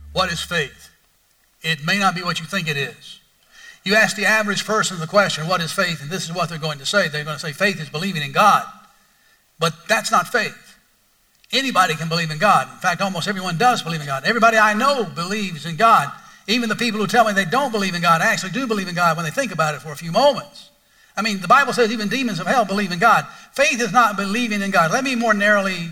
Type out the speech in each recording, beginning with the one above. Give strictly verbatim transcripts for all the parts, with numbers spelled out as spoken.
What is faith? It may not be what you think it is. You ask the average person the question, what is faith? And this is what they're going to say. They're going to say faith is believing in God. But that's not faith. Anybody can believe in God. In fact, almost everyone does believe in God. Everybody I know believes in God. Even the people who tell me they don't believe in God actually do believe in God when they think about it for a few moments. I mean, the Bible says even demons of hell believe in God. Faith is not believing in God. Let me more narrowly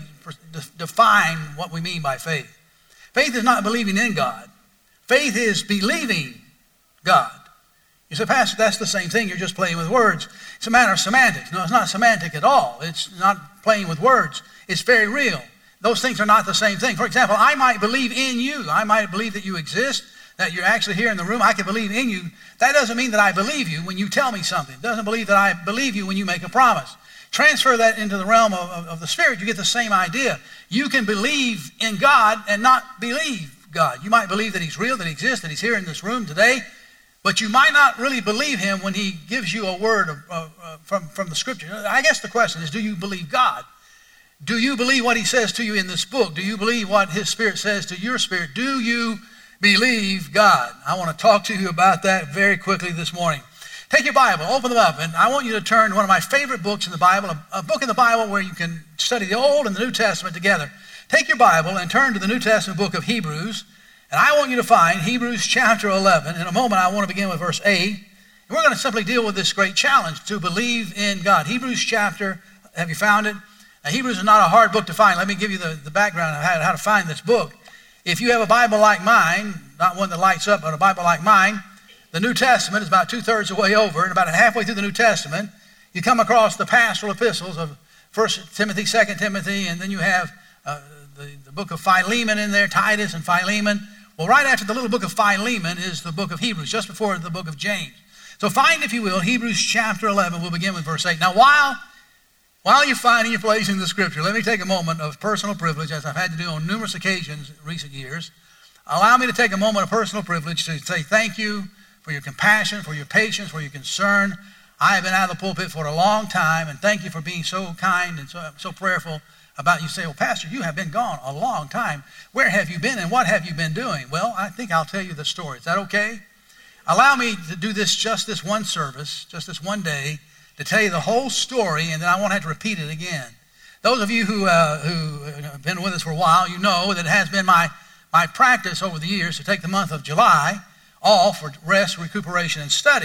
define what we mean by faith. Faith is not believing in God. Faith is believing God. You say, Pastor, that's the same thing. You're just playing with words. It's a matter of semantics. No, it's not semantic at all. It's not playing with words. It's very real. Those things are not the same thing. For example, I might believe in you. I might believe that you exist, that you're actually here in the room. I can believe in you. That doesn't mean that I believe you when you tell me something. It doesn't believe that I believe you when you make a promise. Transfer that into the realm of, of, of the Spirit, you get the same idea. You can believe in God and not believe God. You might believe that he's real, that he exists, that he's here in this room today, but you might not really believe him when he gives you a word of, uh, uh, from, from the Scripture. I guess the question is, do you believe God? Do you believe what he says to you in this book? Do you believe what his Spirit says to your spirit? Do you believe God? I want to talk to you about that very quickly this morning. Take your Bible, open them up, and I want you to turn to one of my favorite books in the Bible, a, a book in the Bible where you can study the Old and the New Testament together. Take your Bible and turn to the New Testament book of Hebrews, and I want you to find Hebrews chapter eleven. In a moment, I want to begin with verse eight, and we're going to simply deal with this great challenge to believe in God. Hebrews chapter, have you found it? Now, Hebrews is not a hard book to find. Let me give you the, the background of how, how to find this book. If you have a Bible like mine, not one that lights up, but a Bible like mine, the New Testament is about two-thirds of the way over, and about halfway through the New Testament, you come across the pastoral epistles of First Timothy, Second Timothy, and then you have uh, the, the book of Philemon in there, Titus and Philemon. Well, right after the little book of Philemon is the book of Hebrews, just before the book of James. So find, if you will, Hebrews chapter eleven. We'll begin with verse eight. Now, while, while you're finding your place in the Scripture, let me take a moment of personal privilege, as I've had to do on numerous occasions in recent years. Allow me to take a moment of personal privilege to say thank you for your compassion, for your patience, for your concern. I have been out of the pulpit for a long time, and thank you for being so kind and so, so prayerful about. You say, well, Pastor, you have been gone a long time. Where have you been and what have you been doing? Well, I think I'll tell you the story. Is that okay? Allow me to do this, just this one service, just this one day, to tell you the whole story, and then I won't have to repeat it again. Those of you who, uh, who have been with us for a while, you know that it has been my, my practice over the years to take the month of July off for rest, recuperation, and study.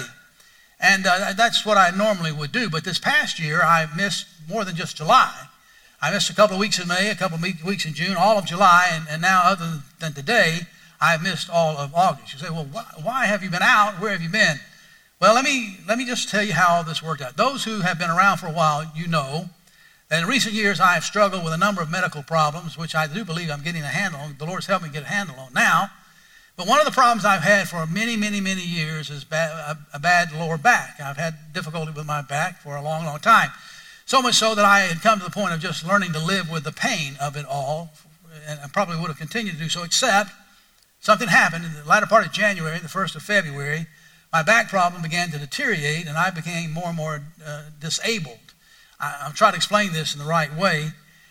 And uh, that's what I normally would do. But this past year, I missed more than just July. I missed a couple of weeks in May, a couple of weeks in June, all of July, and, and now other than today, I've missed all of August. You say, well, why, why have you been out? Where have you been? Well, let me, let me just tell you how all this worked out. Those who have been around for a while, you know that in recent years, I have struggled with a number of medical problems, which I do believe I'm getting a handle on. The Lord's helped me get a handle on now. But one of the problems I've had for many, many, many years is bad, a, a bad lower back. I've had difficulty with my back for a long, long time. So much so that I had come to the point of just learning to live with the pain of it all, and I probably would have continued to do so, except something happened in the latter part of January, the first of February. My back problem began to deteriorate, and I became more and more uh, disabled. I, I'm trying to explain this in the right way.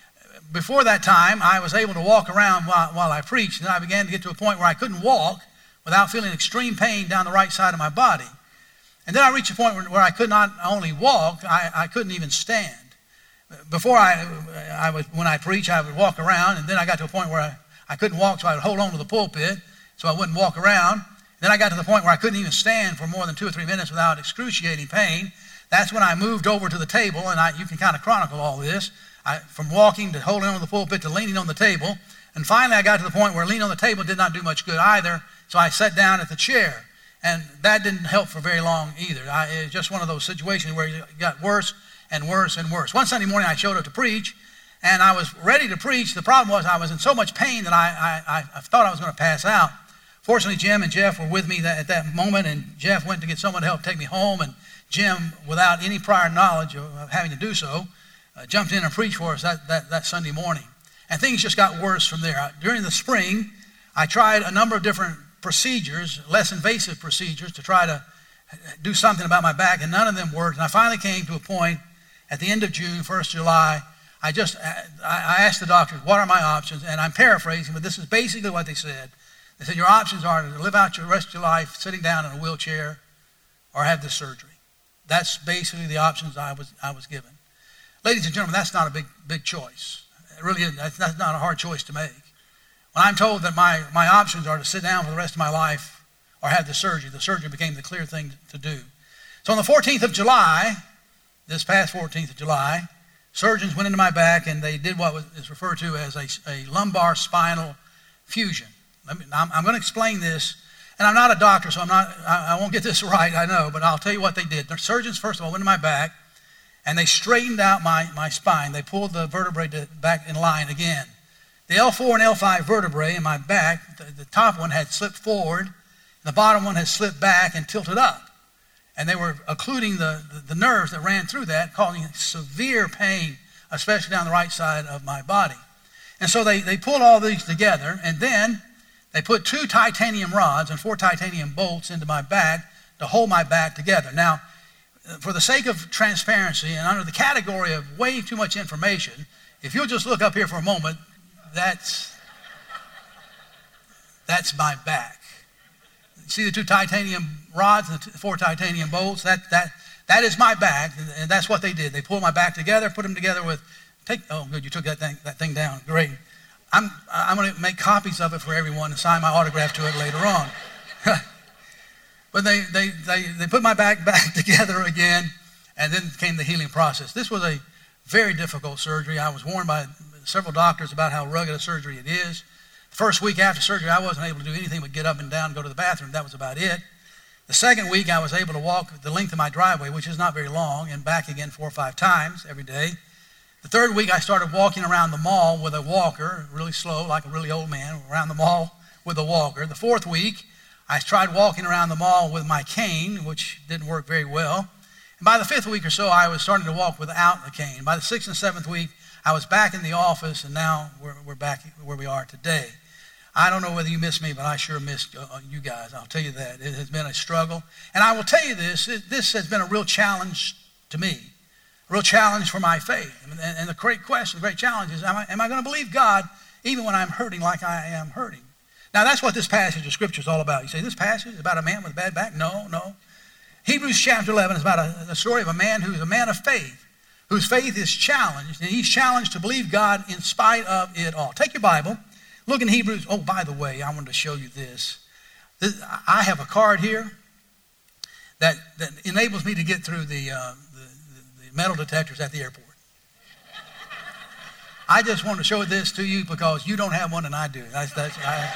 Before that time, I was able to walk around while, while I preached, and I began to get to a point where I couldn't walk without feeling extreme pain down the right side of my body. And then I reached a point where, where I could not only walk, I, I couldn't even stand. Before I, I would, when I preach, I would walk around, and then I got to a point where I, I couldn't walk, so I would hold on to the pulpit so I wouldn't walk around. Then I got to the point where I couldn't even stand for more than two or three minutes without excruciating pain. That's when I moved over to the table, and I, you can kind of chronicle all this. I, from walking to holding on to the pulpit to leaning on the table. And finally, I got to the point where leaning on the table did not do much good either, so I sat down at the chair. And that didn't help for very long either. I, it was just one of those situations where it got worse and worse and worse. One Sunday morning, I showed up to preach, and I was ready to preach. The problem was I was in so much pain that I, I, I thought I was going to pass out. Fortunately, Jim and Jeff were with me that, at that moment, and Jeff went to get someone to help take me home, and Jim, without any prior knowledge of, of having to do so, Uh, jumped in and preached for us that, that, that Sunday morning. And things just got worse from there. During the spring, I tried a number of different procedures, less invasive procedures, to try to do something about my back, and none of them worked. And I finally came to a point at the end of June, first of July, I just I asked the doctors, what are my options? And I'm paraphrasing, but this is basically what they said. They said your options are to live out the rest of your life sitting down in a wheelchair or have this surgery. That's basically the options I was I was given. Ladies and gentlemen, that's not a big big choice. It really isn't. That's, that's not a hard choice to make. When I'm told that my, my options are to sit down for the rest of my life or have the surgery, the surgery became the clear thing to do. So on the fourteenth of July, this past fourteenth of July, surgeons went into my back and they did what is referred to as a, a lumbar spinal fusion. Let me, I'm, I'm going to explain this, and I'm not a doctor, so I'm not, I, I won't get this right, I know, but I'll tell you what they did. The surgeons, first of all, went into my back, and they straightened out my, my spine. They pulled the vertebrae to, back in line again. The L four and L five vertebrae in my back, the, the top one had slipped forward, and the bottom one had slipped back and tilted up. And they were occluding the, the, the nerves that ran through that, causing severe pain, especially down the right side of my body. And so they, they pulled all these together, and then they put two titanium rods and four titanium bolts into my back to hold my back together. Now, for the sake of transparency and under the category of way too much information, if you'll just look up here for a moment, that's, that's my back. See the two titanium rods and the four titanium bolts? That, that, that is my back, and that's what they did. They pulled my back together, put them together with, take, oh good, you took that thing, that thing down, great. I'm, I'm going to make copies of it for everyone and sign my autograph to it later on. But they, they, they, they put my back back together again, and then came the healing process. This was a very difficult surgery. I was warned by several doctors about how rugged a surgery it is. The first week after surgery, I wasn't able to do anything but get up and down and go to the bathroom. That was about it. The second week, I was able to walk the length of my driveway, which is not very long, and back again four or five times every day. The third week, I started walking around the mall with a walker, really slow, like a really old man, around the mall with a walker. The fourth week, I tried walking around the mall with my cane, which didn't work very well. And by the fifth week or so, I was starting to walk without the cane. By the sixth and seventh week, I was back in the office, and now we're, we're back where we are today. I don't know whether you miss me, but I sure missed uh, you guys. I'll tell you that. It has been a struggle. And I will tell you this, it, this has been a real challenge to me, a real challenge for my faith. And, and the great question, the great challenge is, am I, am I going to believe God even when I'm hurting like I am hurting? Now, that's what this passage of Scripture is all about. You say, this passage is about a man with a bad back? No, no. Hebrews chapter eleven is about a, a story of a man who's a man of faith, whose faith is challenged, and he's challenged to believe God in spite of it all. Take your Bible. Look in Hebrews. Oh, by the way, I wanted to show you this. this I have a card here that, that enables me to get through the, uh, the, the metal detectors at the airport. I just want to show this to you because you don't have one and I do. That's, that's, I,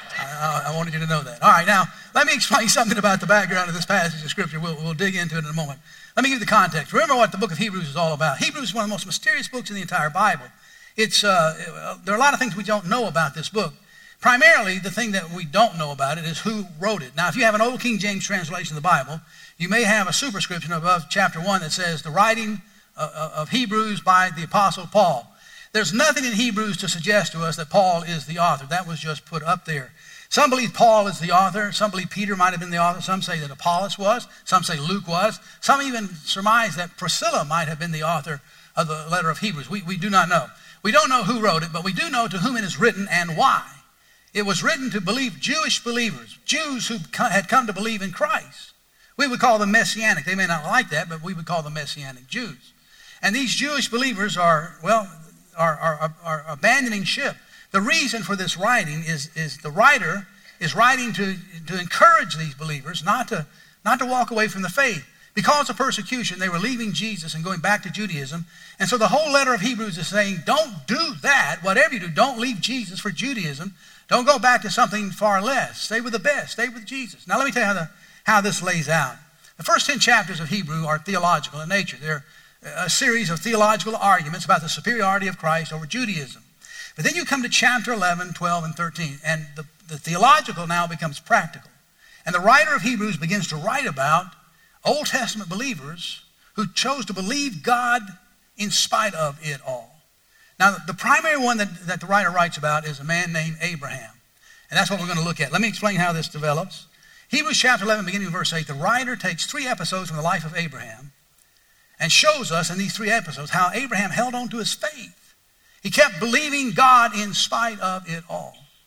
I, I wanted you to know that. All right, now, let me explain something about the background of this passage of Scripture. We'll, we'll dig into it in a moment. Let me give you the context. Remember what the book of Hebrews is all about. Hebrews is one of the most mysterious books in the entire Bible. It's, uh, there are a lot of things we don't know about this book. Primarily, the thing that we don't know about it is who wrote it. Now, if you have an old King James translation of the Bible, you may have a superscription above chapter one that says the writing of, of Hebrews by the Apostle Paul. There's nothing in Hebrews to suggest to us that Paul is the author. That was just put up there. Some believe Paul is the author. Some believe Peter might have been the author. Some say that Apollos was. Some say Luke was. Some even surmise that Priscilla might have been the author of the letter of Hebrews. We, we do not know. We don't know who wrote it, but we do know to whom it is written and why. It was written to believe Jewish believers, Jews who had come to believe in Christ. We would call them Messianic. They may not like that, but we would call them Messianic Jews. And these Jewish believers are, well, are, are, are abandoning ship. The reason for this writing is, is the writer is writing to, to encourage these believers not to, not to walk away from the faith. Because of persecution, they were leaving Jesus and going back to Judaism. And so the whole letter of Hebrews is saying, don't do that. Whatever you do, don't leave Jesus for Judaism. Don't go back to something far less. Stay with the best. Stay with Jesus. Now let me tell you how, the, how this lays out. The first ten chapters of Hebrew are theological in nature. They're a series of theological arguments about the superiority of Christ over Judaism. But then you come to chapter eleven, twelve, and thirteen, and the, the theological now becomes practical. And the writer of Hebrews begins to write about Old Testament believers who chose to believe God in spite of it all. Now, the primary one that, that the writer writes about is a man named Abraham. And that's what we're going to look at. Let me explain how this develops. Hebrews chapter eleven, beginning in verse eight, the writer takes three episodes from the life of Abraham and shows us in these three episodes how Abraham held on to his faith. He kept believing God in spite of it all.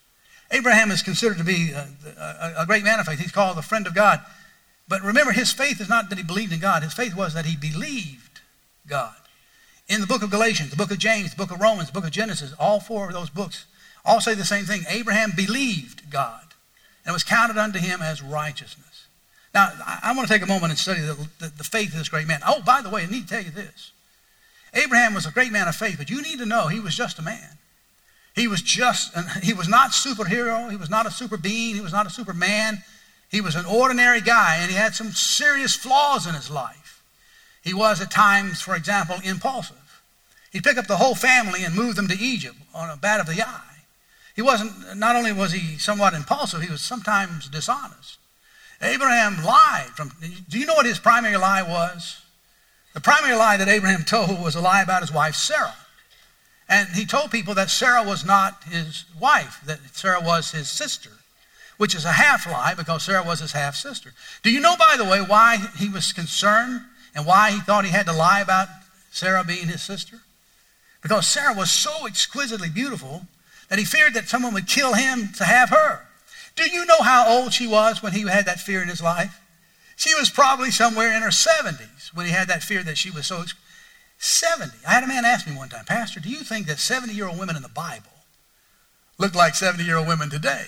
Abraham is considered to be a, a, a great man of faith. He's called the friend of God. But remember, his faith is not that he believed in God. His faith was that he believed God. In the book of Galatians, the book of James, the book of Romans, the book of Genesis, all four of those books all say the same thing. Abraham believed God, and it was counted unto him as righteousness. Now, I, I want to take a moment and study the, the, the faith of this great man. Oh, by the way, I need to tell you this. Abraham was a great man of faith, but you need to know he was just a man. He was just, he was not superhero. He was not a super being. He was not a superman. He was an ordinary guy, and he had some serious flaws in his life. He was at times, for example, impulsive. He'd pick up the whole family and move them to Egypt on a bat of the eye. He wasn't, not only was he somewhat impulsive, he was sometimes dishonest. Abraham lied. From, do you know what his primary lie was? The primary lie that Abraham told was a lie about his wife, Sarah. And he told people that Sarah was not his wife, that Sarah was his sister, which is a half lie because Sarah was his half sister. Do you know, by the way, why he was concerned and why he thought he had to lie about Sarah being his sister? Because Sarah was so exquisitely beautiful that he feared that someone would kill him to have her. Do you know how old she was when he had that fear in his life? She was probably somewhere in her seventies when he had that fear that she was so exquisite. seventy. I had a man ask me one time, Pastor, do you think that seventy-year-old women in the Bible look like seventy-year-old women today?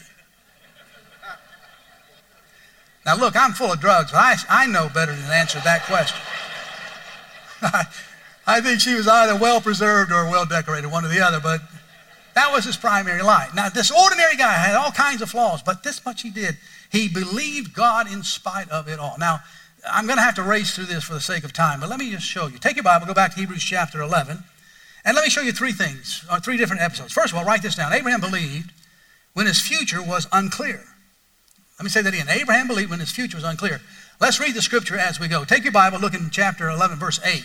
Now, look, I'm full of drugs, but I, I know better than to answer that question. I, I think she was either well-preserved or well-decorated, one or the other, but that was his primary lie. Now, this ordinary guy had all kinds of flaws, but this much he did. He believed God in spite of it all. Now, I'm going to have to race through this for the sake of time, but let me just show you. Take your Bible, go back to Hebrews chapter eleven, and let me show you three things, or three different episodes. First of all, write this down. Abraham believed when his future was unclear. Let me say that again. Abraham believed when his future was unclear. Let's read the scripture as we go. Take your Bible, look in chapter eleven, verse eight.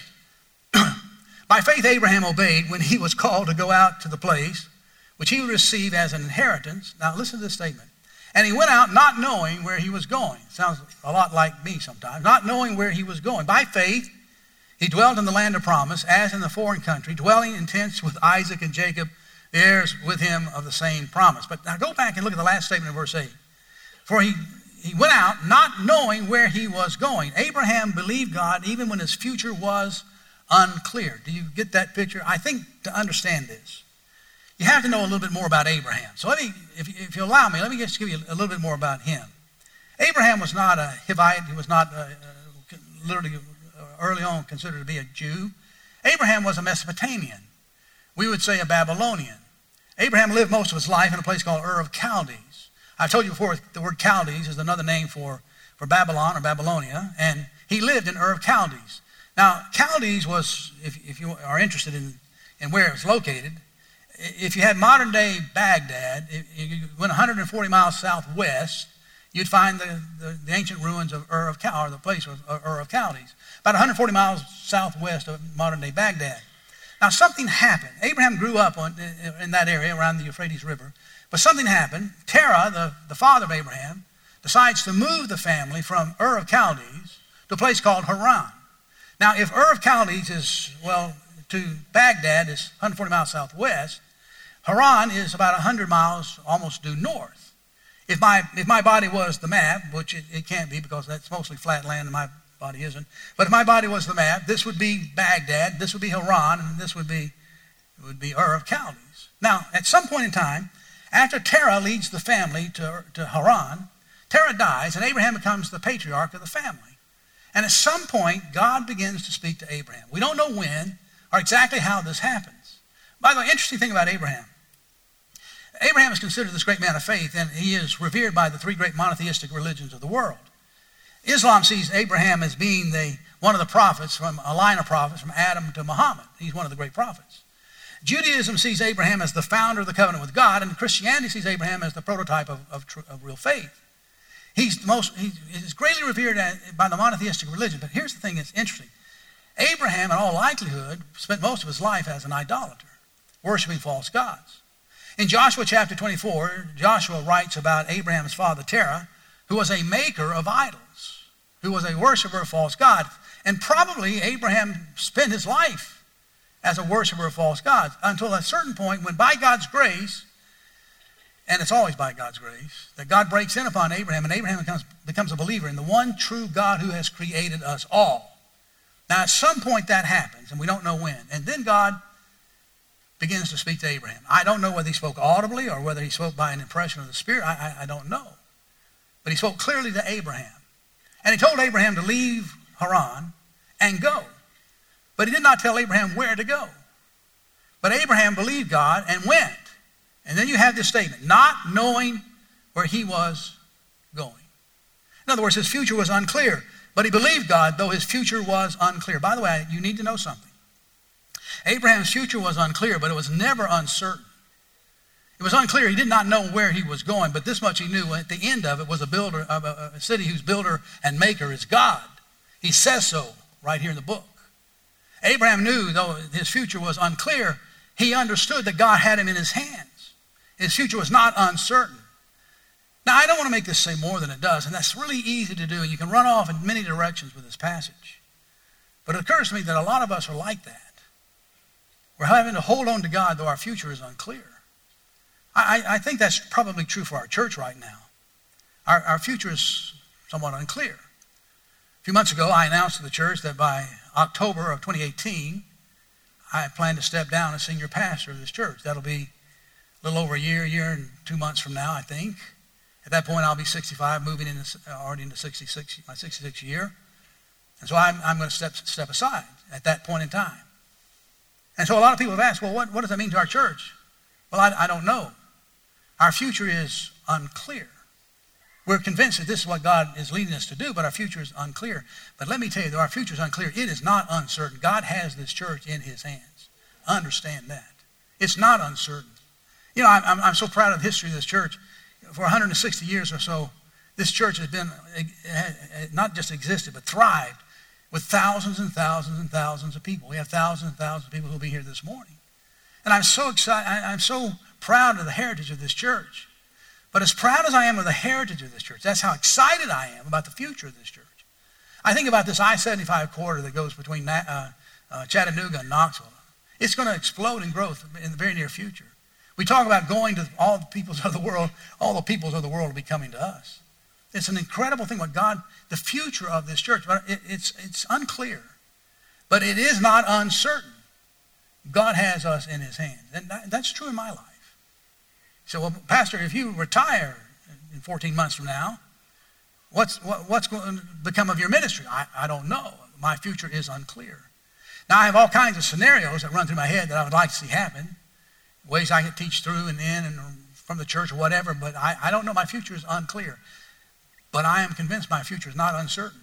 By faith, Abraham obeyed when he was called to go out to the place which he would receive as an inheritance. Now, listen to this statement. And he went out not knowing where he was going. Sounds a lot like me sometimes. Not knowing where he was going. By faith, he dwelt in the land of promise, as in the foreign country, dwelling in tents with Isaac and Jacob, the heirs with him of the same promise. But now go back and look at the last statement in verse eight. For he, he went out not knowing where he was going. Abraham believed God even when his future was unclear. Do you get that picture? I think to understand this, you have to know a little bit more about Abraham. So let me, if, if you allow me, let me just give you a little bit more about him. Abraham was not a Hivite. He was not uh, uh, literally uh, early on considered to be a Jew. Abraham was a Mesopotamian. We would say a Babylonian. Abraham lived most of his life in a place called Ur of Chaldees. I've told you before, the word Chaldees is another name for, for Babylon or Babylonia, and he lived in Ur of Chaldees. Now, Chaldees was, if, if you are interested in, in where it was located, if you had modern-day Baghdad, if you went one hundred forty miles southwest, you'd find the, the, the ancient ruins of Ur of Chal, or the place of Ur of Chaldees, about one hundred forty miles southwest of modern-day Baghdad. Now, something happened. Abraham grew up on, in that area around the Euphrates River, but something happened. Terah, the, the father of Abraham, decides to move the family from Ur of Chaldees to a place called Haran. Now, if Ur of Chaldees is, well, to Baghdad is one hundred forty miles southwest, Haran is about one hundred miles almost due north. If my if my body was the map, which it, it can't be because that's mostly flat land and my body isn't, but if my body was the map, this would be Baghdad, this would be Haran, and this would be would be Ur of Chaldees. Now, at some point in time, after Terah leads the family to, to Haran, Terah dies, and Abraham becomes the patriarch of the family. And at some point, God begins to speak to Abraham. We don't know when or exactly how this happens. By the way, interesting thing about Abraham. Abraham is considered this great man of faith, and he is revered by the three great monotheistic religions of the world. Islam sees Abraham as being the, one of the prophets, from a line of prophets, from Adam to Muhammad. He's one of the great prophets. Judaism sees Abraham as the founder of the covenant with God, and Christianity sees Abraham as the prototype of, of, of real faith. He's, most, he's greatly revered by the monotheistic religion, but here's the thing that's interesting. Abraham, in all likelihood, spent most of his life as an idolater, worshiping false gods. In Joshua chapter twenty-four, Joshua writes about Abraham's father Terah, who was a maker of idols, who was a worshiper of false gods. And probably Abraham spent his life as a worshiper of false gods until a certain point when, by God's grace, and it's always by God's grace, that God breaks in upon Abraham, and Abraham becomes, becomes a believer in the one true God who has created us all. Now, at some point that happens, and we don't know when. And then God begins to speak to Abraham. I don't know whether he spoke audibly or whether he spoke by an impression of the Spirit. I, I, I don't know. But he spoke clearly to Abraham. And he told Abraham to leave Haran and go. But he did not tell Abraham where to go. But Abraham believed God and went. And then you have this statement, not knowing where he was going. In other words, his future was unclear. But he believed God, though his future was unclear. By the way, you need to know something. Abraham's future was unclear, but it was never uncertain. It was unclear. He did not know where he was going, but this much he knew. At the end of it was a builder of a, a city whose builder and maker is God. He says so right here in the book. Abraham knew, though his future was unclear, he understood that God had him in his hands. His future was not uncertain. Now, I don't want to make this say more than it does, and that's really easy to do, and you can run off in many directions with this passage. But it occurs to me that a lot of us are like that. We're having to hold on to God, though our future is unclear. I, I think that's probably true for our church right now. Our, our future is somewhat unclear. A few months ago, I announced to the church that by October of twenty eighteen, I plan to step down as senior pastor of this church. That'll be a little over a year, a year and two months from now, I think. At that point, I'll be sixty-five, moving into, already into sixty-six, my sixty-sixth year. And so I'm, I'm going to step, step aside at that point in time. And so a lot of people have asked, well, what, what does that mean to our church? Well, I, I don't know. Our future is unclear. We're convinced that this is what God is leading us to do, but our future is unclear. But let me tell you, though our future is unclear, it is not uncertain. God has this church in his hands. Understand that. It's not uncertain. You know, I'm, I'm so proud of the history of this church. For one hundred sixty years or so, this church has been, not just existed, but thrived with thousands and thousands and thousands of people. We have thousands and thousands of people who will be here this morning. And I'm so excited, I'm so proud of the heritage of this church. But as proud as I am of the heritage of this church, that's how excited I am about the future of this church. I think about this I seventy-five corridor that goes between uh, uh, Chattanooga and Knoxville. It's going to explode in growth in the very near future. We talk about going to all the peoples of the world. All the peoples of the world will be coming to us. It's an incredible thing what God, the future of this church, but it, it's, it's unclear. But it is not uncertain. God has us in his hands. And that, that's true in my life. So, well, Pastor, if you retire in fourteen months from now, what's, what, what's going to become of your ministry? I, I don't know. My future is unclear. Now, I have all kinds of scenarios that run through my head that I would like to see happen. Ways I could teach through and in and from the church or whatever, but I, I don't know. My future is unclear. But I am convinced my future is not uncertain.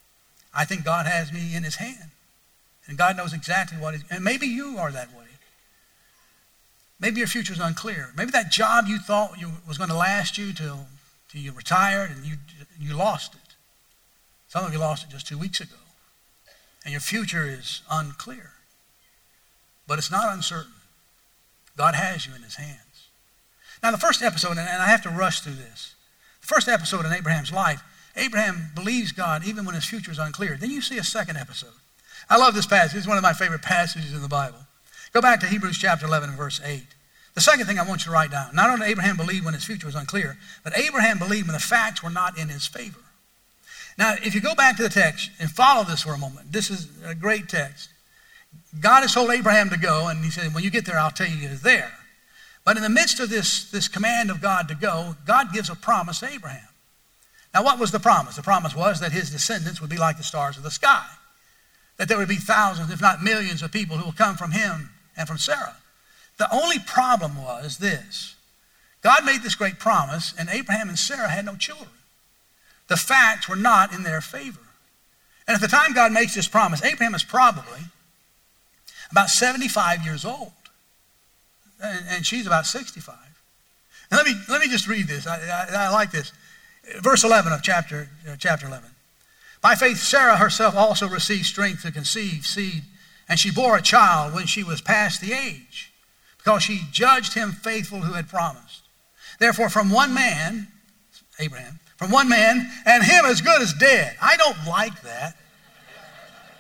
I think God has me in his hand. And God knows exactly what he's, and maybe you are that way. Maybe your future is unclear. Maybe that job you thought you, was going to last you till, till you retired and you, you lost it. Some of you lost it just two weeks ago. And your future is unclear. But it's not uncertain. God has you in his hands. Now, the first episode, and I have to rush through this. The first episode in Abraham's life, Abraham believes God even when his future is unclear. Then you see a second episode. I love this passage. It's one of my favorite passages in the Bible. Go back to Hebrews chapter eleven and verse eight. The second thing I want you to write down. Not only did Abraham believe when his future was unclear, but Abraham believed when the facts were not in his favor. Now, if you go back to the text and follow this for a moment, this is a great text. God has told Abraham to go, and he said, when you get there, I'll tell you you're there. But in the midst of this, this command of God to go, God gives a promise to Abraham. Now, what was the promise? The promise was that his descendants would be like the stars of the sky, that there would be thousands, if not millions, of people who will come from him and from Sarah. The only problem was this. God made this great promise, and Abraham and Sarah had no children. The facts were not in their favor. And at the time God makes this promise, Abraham is probably about seventy-five years old. And, and she's about sixty-five. And let me, let me just read this. I, I, I like this. Verse eleven of chapter, uh, chapter eleven. By faith, Sarah herself also received strength to conceive seed, and she bore a child when she was past the age, because she judged him faithful who had promised. Therefore, from one man, Abraham, from one man, and him as good as dead. I don't like that.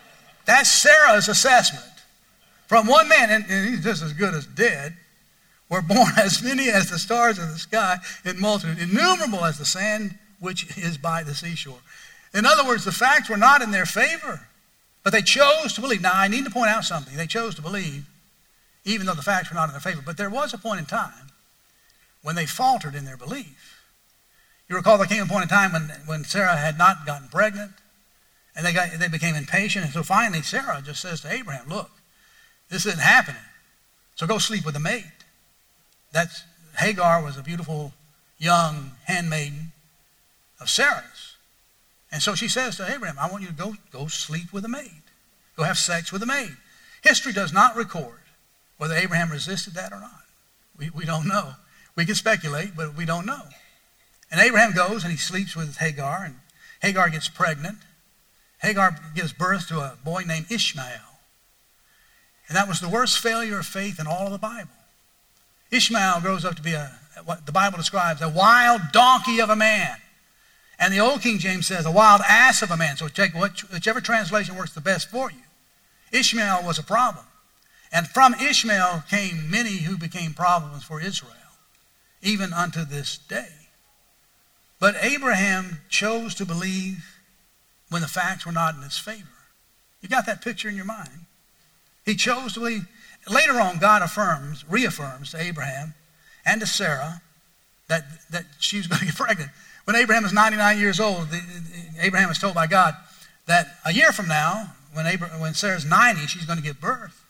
That's Sarah's assessment. From one man, and, and he's just as good as dead. were born as many as the stars of the sky in multitude, innumerable as the sand which is by the seashore. In other words, the facts were not in their favor, but they chose to believe. Now, I need to point out something. They chose to believe, even though the facts were not in their favor. But there was a point in time when they faltered in their belief. You recall there came a point in time when, when Sarah had not gotten pregnant, and they, got, they became impatient. And so finally, Sarah just says to Abraham, look, this isn't happening, so go sleep with the maid. That's, Hagar was a beautiful young handmaiden of Sarah's. And so she says to Abraham, I want you to go, go sleep with a maid. Go have sex with a maid. History does not record whether Abraham resisted that or not. We, we don't know. We can speculate, but we don't know. And Abraham goes and he sleeps with Hagar, and Hagar gets pregnant. Hagar gives birth to a boy named Ishmael. And that was the worst failure of faith in all of the Bible. Ishmael grows up to be a, what the Bible describes, a wild donkey of a man. And the old King James says, a wild ass of a man. So take whichever translation works the best for you. Ishmael was a problem. And from Ishmael came many who became problems for Israel, even unto this day. But Abraham chose to believe when the facts were not in his favor. You got that picture in your mind? He chose to believe. Later on, God affirms, reaffirms to Abraham and to Sarah that, that she was going to get pregnant. When Abraham was ninety-nine years old, the, the, Abraham was told by God that a year from now, when, Abraham, when Sarah's ninety, she's going to give birth.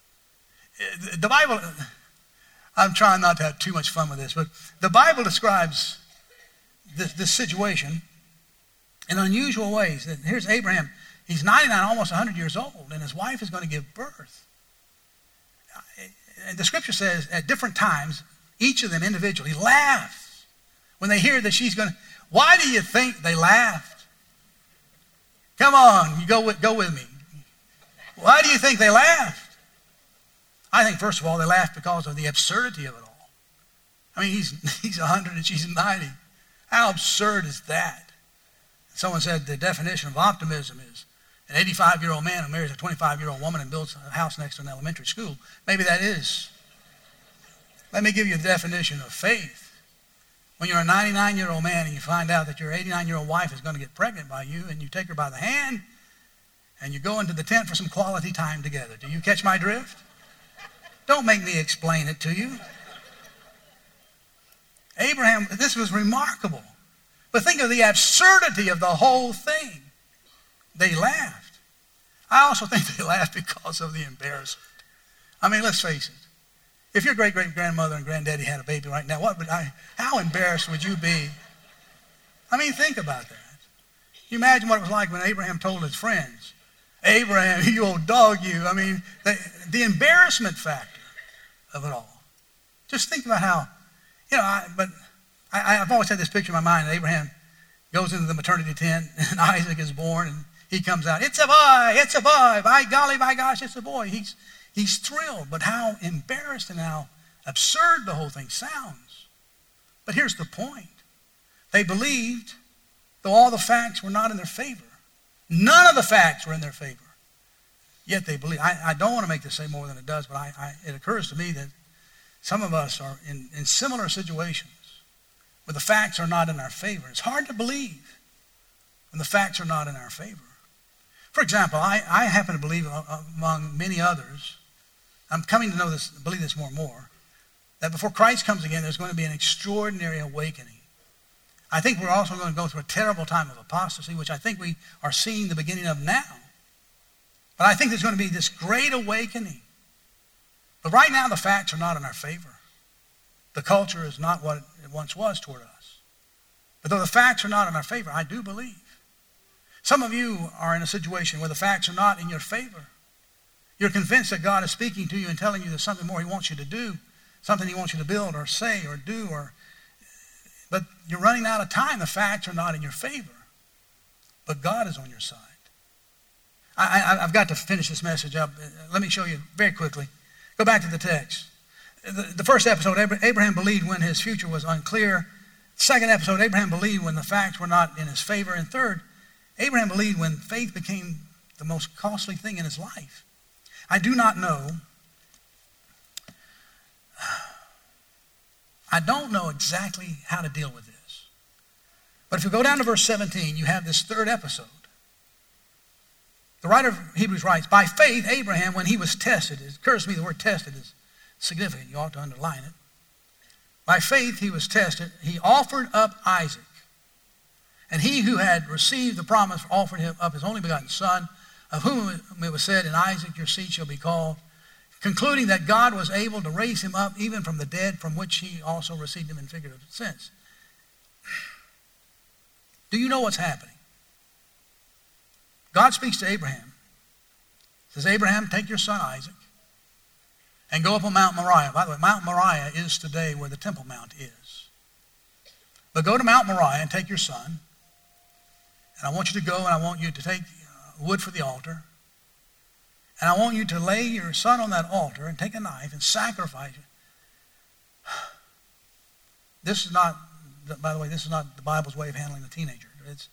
The Bible, I'm trying not to have too much fun with this, but the Bible describes this, this situation in unusual ways. Here's Abraham. He's ninety-nine, almost one hundred years old, and his wife is going to give birth. And the scripture says at different times, each of them individually laughs when they hear that she's going to. Why do you think they laughed? Come on, you go with, go with me. Why do you think they laughed? I think, first of all, they laughed because of the absurdity of it all. I mean, he's, he's one hundred and she's ninety. How absurd is that? Someone said the definition of optimism is an eighty-five-year-old man who marries a twenty-five-year-old woman and builds a house next to an elementary school. Maybe that is. Let me give you the definition of faith. When you're a ninety-nine-year-old man and you find out that your eighty-nine-year-old wife is going to get pregnant by you, and you take her by the hand and you go into the tent for some quality time together. Do you catch my drift? Don't make me explain it to you. Abraham, this was remarkable. But think of the absurdity of the whole thing. They laughed. I also think they laughed because of the embarrassment. I mean, let's face it. If your great-great-grandmother and granddaddy had a baby right now, what would I, how embarrassed would you be? I mean, think about that. You imagine what it was like when Abraham told his friends, Abraham, you old dog, you. I mean, the, the embarrassment factor of it all. Just think about how, you know, I, but I, I've always had this picture in my mind. Abraham goes into the maternity tent, and Isaac is born, and he comes out. It's a boy, it's a boy. By golly, by gosh, it's a boy. He's, he's thrilled, but how embarrassed and how absurd the whole thing sounds. But here's the point. They believed, though all the facts were not in their favor. None of the facts were in their favor. Yet they believe. I, I don't want to make this say more than it does, but I, I, it occurs to me that some of us are in, in similar situations where the facts are not in our favor. It's hard to believe when the facts are not in our favor. For example, I, I happen to believe, among many others, I'm coming to know this, believe this more and more, that before Christ comes again, there's going to be an extraordinary awakening. I think we're also going to go through a terrible time of apostasy, which I think we are seeing the beginning of now. But I think there's going to be this great awakening. But right now, the facts are not in our favor. The culture is not what it once was toward us. But though the facts are not in our favor, I do believe. Some of you are in a situation where the facts are not in your favor. You're convinced that God is speaking to you and telling you there's something more he wants you to do, something he wants you to build or say or do, or but you're running out of time. The facts are not in your favor. But God is on your side. I, I, I've got to finish this message up. Let me show you very quickly. Go back to the text. The, the first episode, Abraham believed when his future was unclear. Second episode, Abraham believed when the facts were not in his favor. And third, Abraham believed when faith became the most costly thing in his life. I do not know I don't know exactly how to deal with this. But if you go down to verse seventeen, you have this third episode. The writer of Hebrews writes, by faith, Abraham, when he was tested, it occurs to me the word tested is significant. You ought to underline it. By faith, he was tested. He offered up Isaac. And he who had received the promise offered him up his only begotten son, of whom it was said, in Isaac your seed shall be called, concluding that God was able to raise him up even from the dead, from which he also received him in figurative sense. Do you know what's happening? God speaks to Abraham. He says, Abraham, take your son Isaac and go up on Mount Moriah. By the way, Mount Moriah is today where the Temple Mount is. But go to Mount Moriah and take your son. And I want you to go and I want you to take wood for the altar. And I want you to lay your son on that altar and take a knife and sacrifice it. This is not, by the way, this is not the Bible's way of handling a teenager. It's,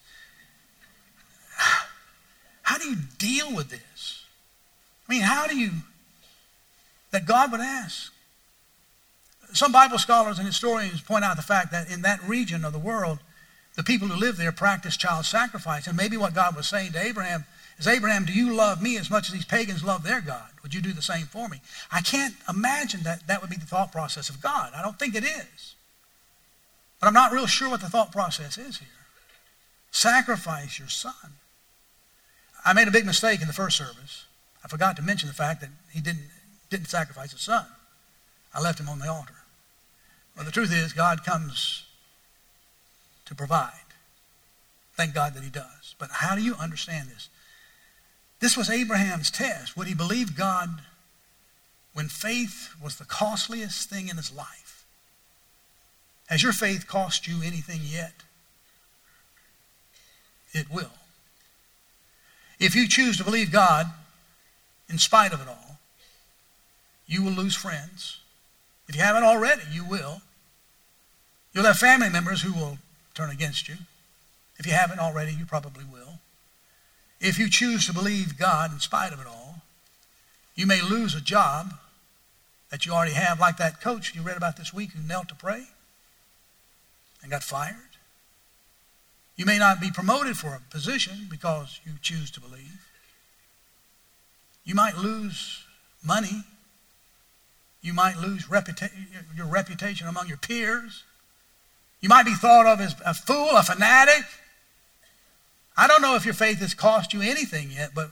how do you deal with this? I mean, how do you, that God would ask? Some Bible scholars and historians point out the fact that in that region of the world, the people who live there practice child sacrifice. And maybe what God was saying to Abraham is, Abraham, do you love me as much as these pagans love their God? Would you do the same for me? I can't imagine that that would be the thought process of God. I don't think it is. But I'm not real sure what the thought process is here. Sacrifice your son. I made a big mistake in the first service. I forgot to mention the fact that he didn't, didn't sacrifice his son. I left him on the altar. Well, the truth is, God comes to provide. Thank God that he does. But how do you understand this? This was Abraham's test. Would he believe God when faith was the costliest thing in his life? Has your faith cost you anything yet? It will. If you choose to believe God in spite of it all, you will lose friends. If you haven't already, you will. You'll have family members who will turn against you. If you haven't already, you probably will. If you choose to believe God in spite of it all, you may lose a job that you already have, like that coach you read about this week who knelt to pray and got fired. You may not be promoted for a position because you choose to believe. You might lose money. You might lose reputa- your reputation among your peers. You might be thought of as a fool, a fanatic. I don't know if your faith has cost you anything yet, but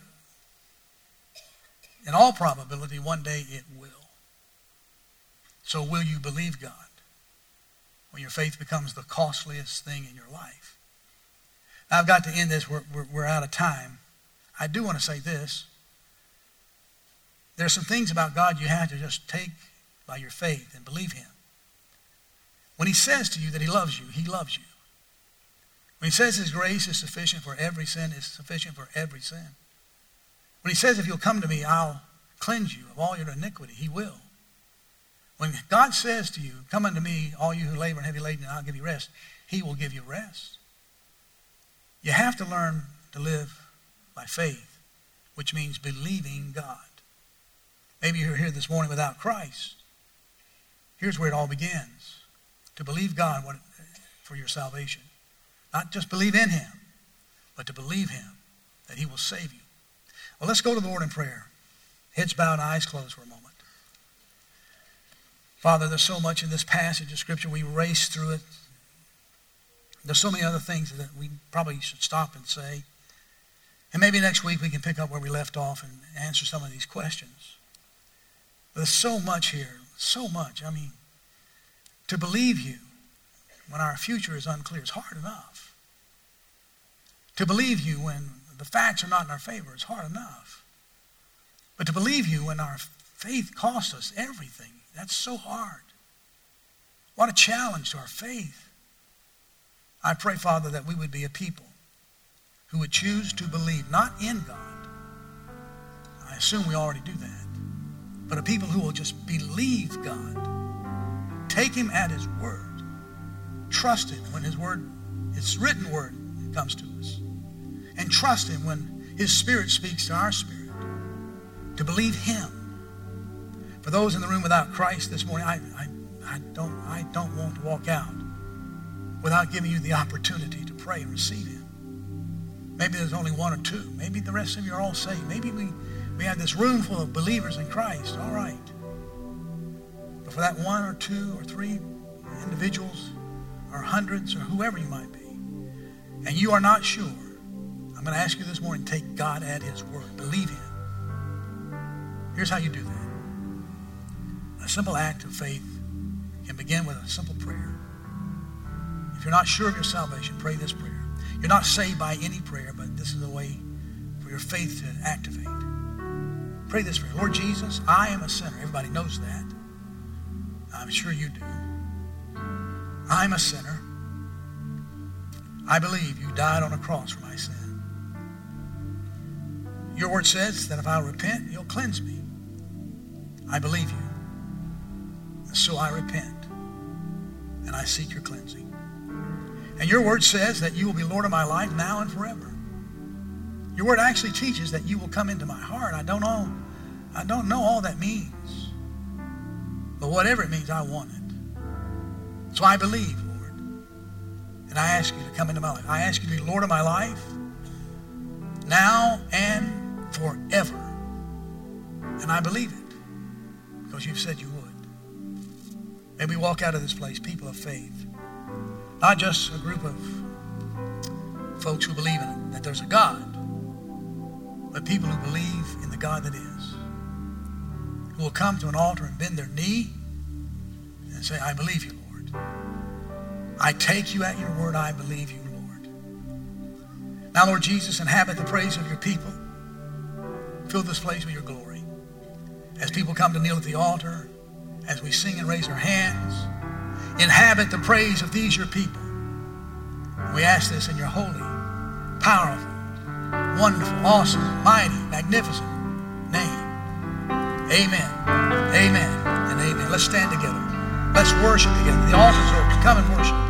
in all probability, one day it will. So will you believe God when your faith becomes the costliest thing in your life? Now, I've got to end this. We're, we're, we're out of time. I do want to say this. There are some things about God you have to just take by your faith and believe him. When he says to you that he loves you, he loves you. When he says his grace is sufficient for every sin, it's sufficient for every sin. When he says, if you'll come to me, I'll cleanse you of all your iniquity, he will. When God says to you, come unto me, all you who labor and heavy laden, and I'll give you rest, he will give you rest. You have to learn to live by faith, which means believing God. Maybe you're here this morning without Christ. Here's where it all begins. To believe God for your salvation. Not just believe in him, but to believe him that he will save you. Well, let's go to the Lord in prayer. Heads bowed and eyes closed for a moment. Father, there's so much in this passage of Scripture. We race through it. There's so many other things that we probably should stop and say. And maybe next week we can pick up where we left off and answer some of these questions. But there's so much here. So much. I mean, to believe you when our future is unclear is hard enough. To believe you when the facts are not in our favor is hard enough. But to believe you when our faith costs us everything, that's so hard. What a challenge to our faith. I pray, Father, that we would be a people who would choose to believe, not in God. I assume we already do that. But a people who will just believe God. Take him at his word. Trust him when his word, his written word comes to us. And trust him when his Spirit speaks to our spirit. To believe him. For those in the room without Christ this morning, I, I, I don't, I don't want to walk out without giving you the opportunity to pray and receive him. Maybe there's only one or two. Maybe the rest of you are all saved. Maybe we, we have this room full of believers in Christ. All right. But for that one or two or three individuals or hundreds or whoever you might be, and you are not sure, I'm going to ask you this morning, take God at his word. Believe him. Here's how you do that. A simple act of faith can begin with a simple prayer. If you're not sure of your salvation, pray this prayer. You're not saved by any prayer, but this is a way for your faith to activate. Pray this prayer. Lord Jesus, I am a sinner. Everybody knows that. I'm sure you do. I'm a sinner. I believe you died on a cross for my sin. Your word says that if I repent, you'll cleanse me. I believe you. And so I repent. And I seek your cleansing. And your word says that you will be Lord of my life now and forever. Your word actually teaches that you will come into my heart. I don't know, I don't know all that means. But whatever it means, I want it. So I believe, Lord. And I ask you to come into my life. I ask you to be Lord of my life now and forever. And I believe it because you've said you would. May we walk out of this place, people of faith. Not just a group of folks who believe in it, that there's a God, but people who believe in the God that is, who will come to an altar and bend their knee and say, I believe you, Lord. I take you at your word. I believe you, Lord. Now, Lord Jesus, inhabit the praise of your people. Fill this place with your glory. As people come to kneel at the altar, as we sing and raise our hands, inhabit the praise of these your people. We ask this in your holy, powerful, wonderful, awesome, mighty, magnificent name. Amen. Amen. And amen. Let's stand together. Let's worship together. The altar's open. Come and worship.